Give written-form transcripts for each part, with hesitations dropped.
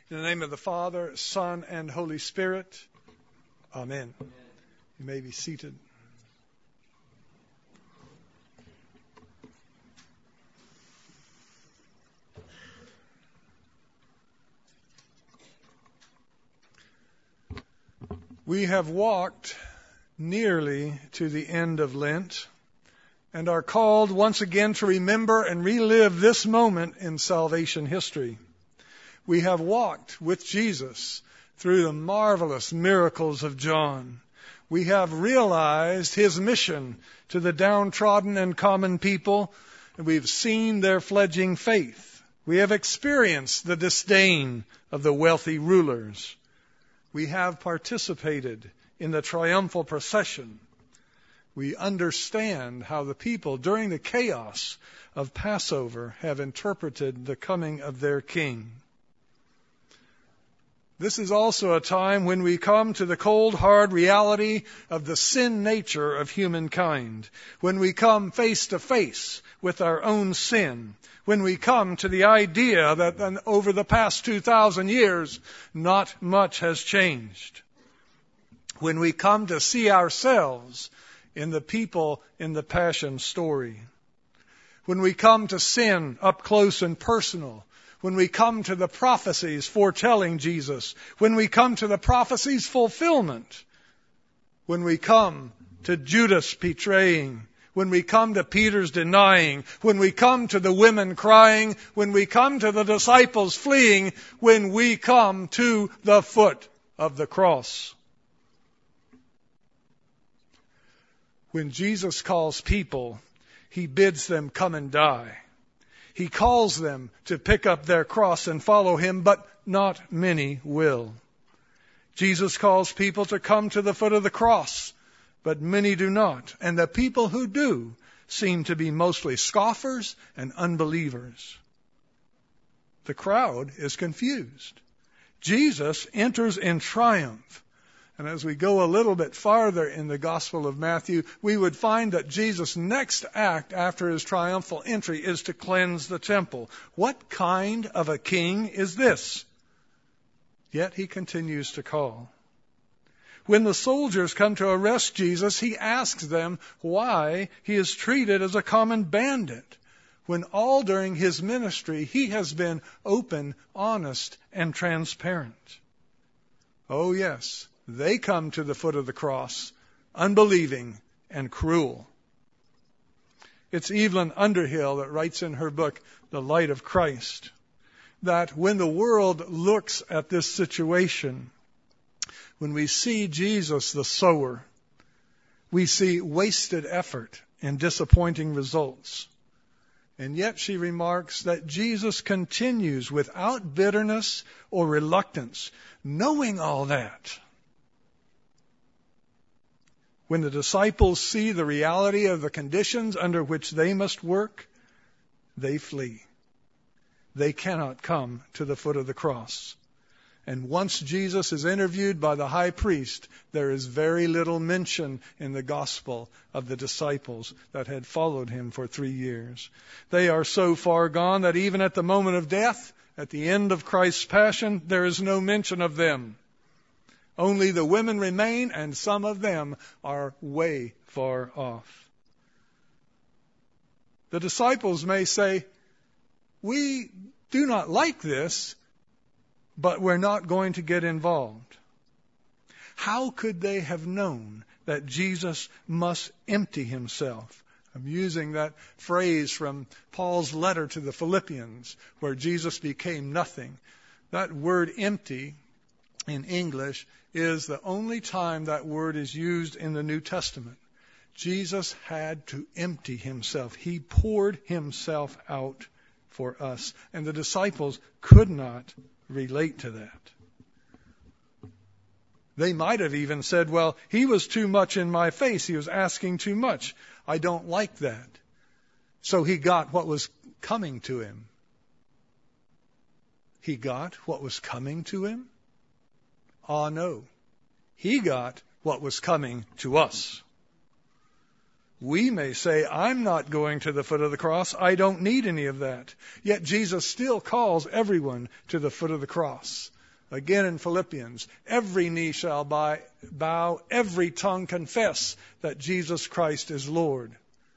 In the name of the Father, Son, and Holy Spirit. Amen. You may be seated. We have walked nearly to the end of Lent and are called once again to remember and relive this moment in salvation history. We have walked with Jesus through the marvelous miracles of John. We have realized his mission to the downtrodden and common people, and we've seen their fledgling faith. We have experienced the disdain of the wealthy rulers. We have participated in the triumphal procession. We understand how the people during the chaos of Passover have interpreted the coming of their King. This is also a time when we come to the cold, hard reality of the sin nature of humankind, when we come face to face with our own sin, when we come to the idea that over the past 2,000 years, not much has changed, when we come to see ourselves in the people in the Passion story, when we come to sin up close and personal, when we come to the prophecies foretelling Jesus, when we come to the prophecies' fulfillment, when we come to Judas betraying, when we come to Peter's denying, when we come to the women crying, when we come to the disciples fleeing, when we come to the foot of the cross. When Jesus calls people, he bids them come and die. He calls them to pick up their cross and follow him, but not many will. Jesus calls people to come to the foot of the cross, but many do not. And the people who do seem to be mostly scoffers and unbelievers. The crowd is confused. Jesus enters in triumph. And as we go a little bit farther in the Gospel of Matthew, we would find that Jesus' next act after his triumphal entry is to cleanse the temple. What kind of a king is this? Yet he continues to call. When the soldiers come to arrest Jesus, he asks them why he is treated as a common bandit, when all during his ministry he has been open, honest, and transparent. Oh yes. They come to the foot of the cross, unbelieving and cruel. It's Evelyn Underhill that writes in her book, The Light of Christ, that when the world looks at this situation, when we see Jesus the sower, we see wasted effort and disappointing results. And yet she remarks that Jesus continues without bitterness or reluctance, knowing all that. When the disciples see the reality of the conditions under which they must work, they flee. They cannot come to the foot of the cross. And once Jesus is interviewed by the high priest, there is very little mention in the gospel of the disciples that had followed him for 3 years. They are so far gone that even at the moment of death, at the end of Christ's passion, there is no mention of them. Only the women remain, and some of them are way far off. The disciples may say, we do not like this, but we're not going to get involved. How could they have known that Jesus must empty himself? I'm using that phrase from Paul's letter to the Philippians, where Jesus became nothing. That word empty in English is the only time that word is used in the New Testament. Jesus had to empty himself. He poured himself out for us. And the disciples could not relate to that. They might have even said, well, he was too much in my face. He was asking too much. I don't like that. So he got what was coming to him. He got what was coming to him? Ah, no. He got what was coming to us. We may say, I'm not going to the foot of the cross. I don't need any of that. Yet Jesus still calls everyone to the foot of the cross. Again in Philippians, every knee shall bow, every tongue confess that Jesus Christ is Lord.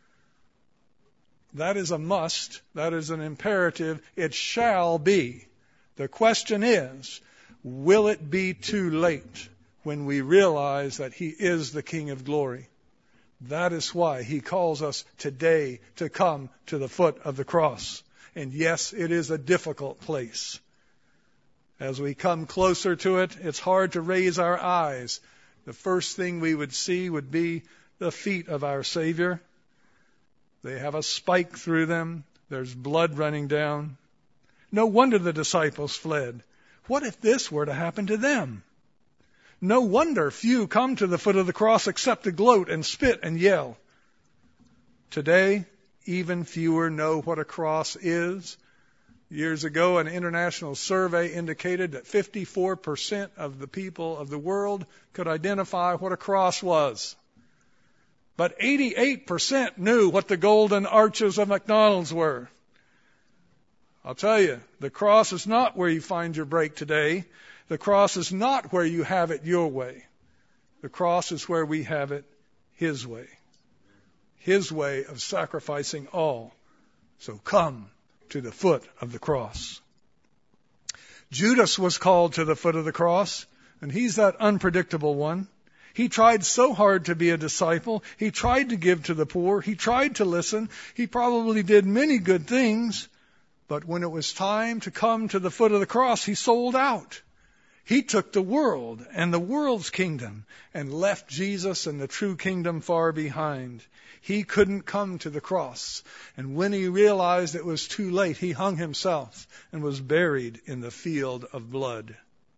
That is a must. That is an imperative. It shall be. The question is, will it be too late when we realize that He is the King of glory? That is why He calls us today to come to the foot of the cross. And yes, it is a difficult place. As we come closer to it, it's hard to raise our eyes. The first thing we would see would be the feet of our Savior. They have a spike through them. There's blood running down. No wonder the disciples fled. What if this were to happen to them? No wonder few come to the foot of the cross except to gloat and spit and yell. Today, even fewer know what a cross is. Years ago, an international survey indicated that 54% of the people of the world could identify what a cross was. But 88% knew what the golden arches of McDonald's were. I'll tell you, the cross is not where you find your break today. The cross is not where you have it your way. The cross is where we have it His way. His way of sacrificing all. So come to the foot of the cross. Judas was called to the foot of the cross, and he's that unpredictable one. He tried so hard to be a disciple. He tried to give to the poor. He tried to listen. He probably did many good things. But when it was time to come to the foot of the cross, he sold out. He took the world and the world's kingdom and left Jesus and the true kingdom far behind. He couldn't come to the cross. And when he realized it was too late, he hung himself and was buried in the field of blood.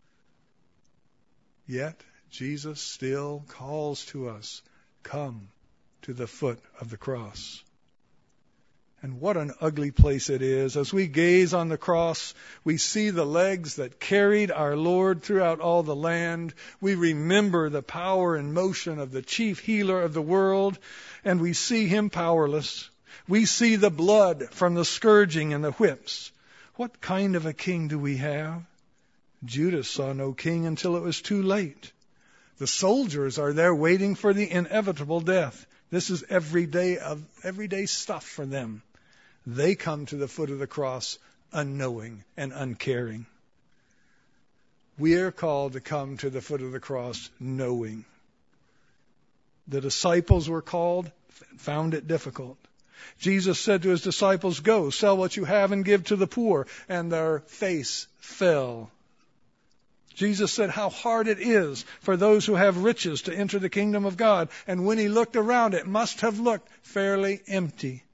Yet Jesus still calls to us, come to the foot of the cross. And what an ugly place it is. As we gaze on the cross, we see the legs that carried our Lord throughout all the land. We remember the power and motion of the chief healer of the world, and we see Him powerless. We see the blood from the scourging and the whips. What kind of a king do we have? Judas saw no king until it was too late. The soldiers are there waiting for the inevitable death. This is everyday stuff for them. They come to the foot of the cross unknowing and uncaring. We are called to come to the foot of the cross knowing. The disciples were called, found it difficult. Jesus said to His disciples, go, sell what you have and give to the poor. And their face fell. Jesus said how hard it is for those who have riches to enter the kingdom of God. And when He looked around, it must have looked fairly empty.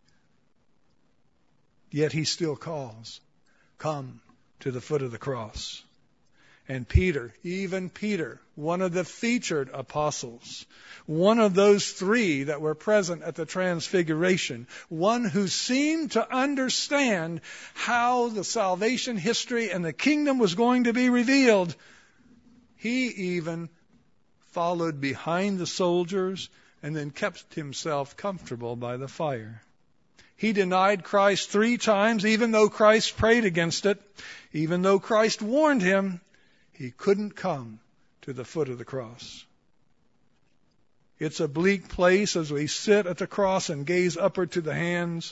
Yet He still calls, come to the foot of the cross. And Peter, even Peter, one of the featured apostles, one of those three that were present at the Transfiguration, one who seemed to understand how the salvation history and the kingdom was going to be revealed, he even followed behind the soldiers and then kept himself comfortable by the fire. He denied Christ 3 times, even though Christ prayed against it, even though Christ warned him. He couldn't come to the foot of the cross. It's a bleak place as we sit at the cross and gaze upward to the hands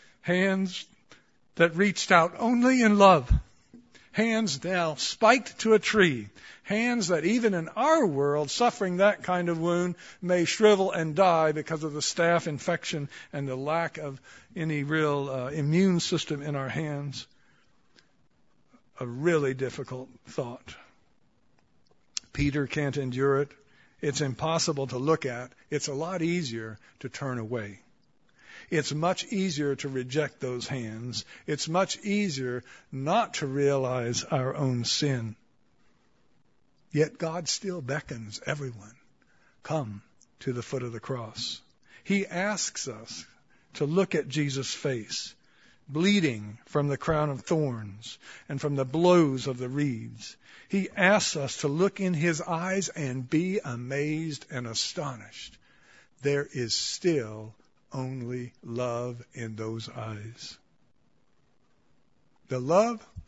that reached out only in love. Hands now spiked to a tree. Hands that even in our world, suffering that kind of wound, may shrivel and die because of the staph infection and the lack of any real immune system in our hands. A really difficult thought. Peter can't endure it. It's impossible to look at. It's a lot easier to turn away. It's much easier to reject those hands. It's much easier not to realize our own sin. Yet God still beckons everyone, come to the foot of the cross. He asks us to look at Jesus' face, bleeding from the crown of thorns and from the blows of the reeds. He asks us to look in His eyes and be amazed and astonished. There is still only love in those eyes. The love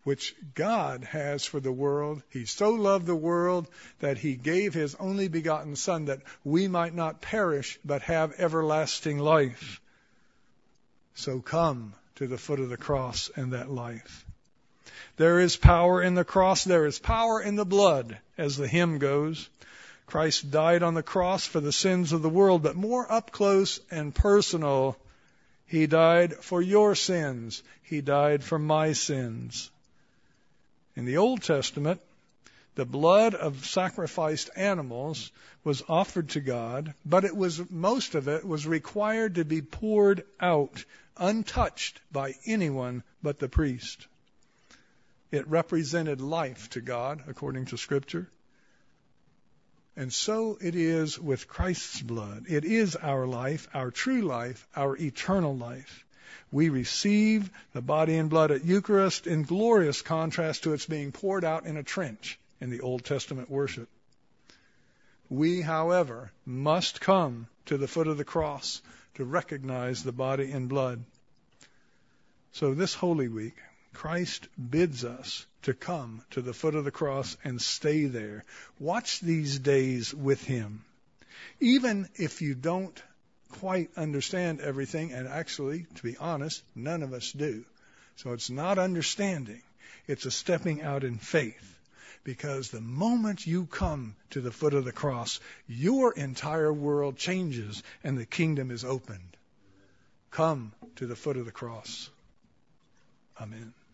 which God has for the world. He so loved the world that he gave his only begotten Son, that we might not perish but have everlasting life. So come to the foot of the cross and that life. There is power in the cross. There is power in the blood, as the hymn goes. Christ died on the cross for the sins of the world, but more up close and personal, he died for your sins. He died for my sins. In the Old Testament, the blood of sacrificed animals was offered to God, but most of it was required to be poured out, untouched by anyone but the priest. It represented life to God, according to Scripture. And so it is with Christ's blood. It is our life, our true life, our eternal life. We receive the body and blood at Eucharist in glorious contrast to its being poured out in a trench in the Old Testament worship. We, however, must come to the foot of the cross to recognize the body and blood. So this Holy Week, Christ bids us to come to the foot of the cross and stay there. Watch these days with him. Even if you don't quite understand everything, and actually, to be honest, none of us do. So it's not understanding. It's a stepping out in faith. Because the moment you come to the foot of the cross, your entire world changes and the kingdom is opened. Come to the foot of the cross. Amen.